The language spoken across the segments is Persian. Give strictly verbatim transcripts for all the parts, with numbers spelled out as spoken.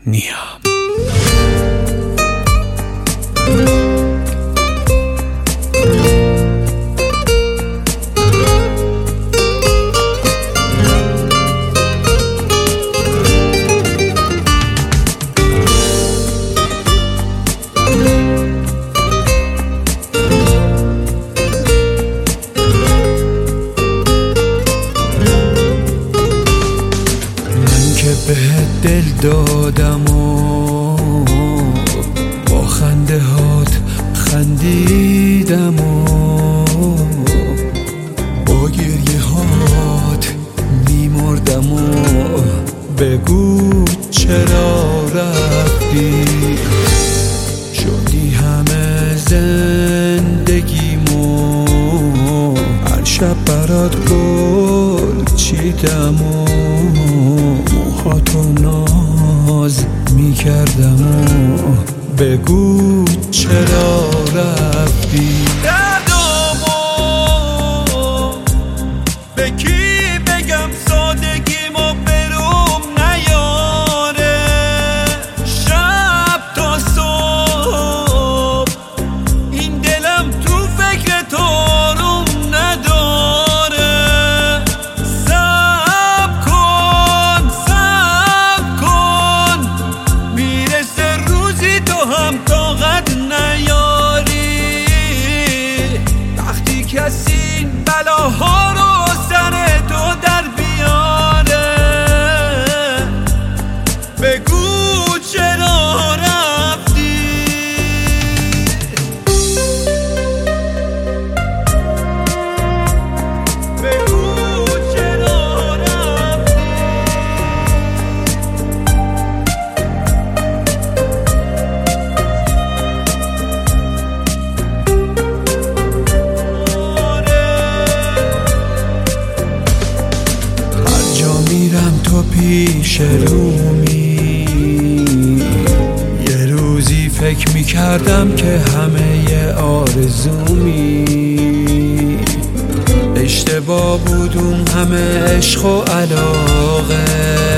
نیام. بهت دل دادم و با خنده هات خندیدم و با گریه هات میمردم و بگو چرا رفتی. شدی همه زندگیمو، هر شب برات گل چیدم و موهاتو ناز میکردم و بگو چرا رفتی. دردامو به کی بگم سادگیمو بروم نیاره، شب تا صبح این دلم تو فکر تو روم نداره. صبر کن صبر کن میرسه روزی تو هم طاقت نیاری، وقتی کسی این بلاها رو سر تو در بیاره. بگو چرا رفتی. بگو چرا رفتی. هر جا میرم تو پیش رومی، یه روزی فکر میکردم که همه ی آرزومی. اشتباه بود اون همه عشق و علاقه،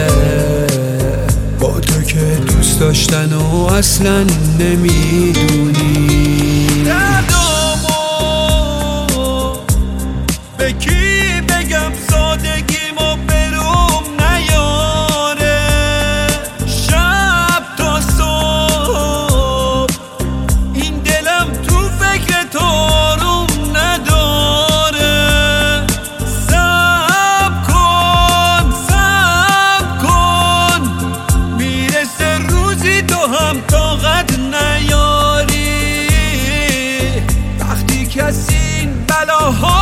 با تو که دوست داشتن و اصلا نمیدونی. دردامو به کی بگم سادگیمو بروم نیاره، شب تا صبح این دلم تو فکر تو روم نداره. صبر کن صبر کن میرسه روزی تو هم طاقت نیاری، وقتی کسی این بلاها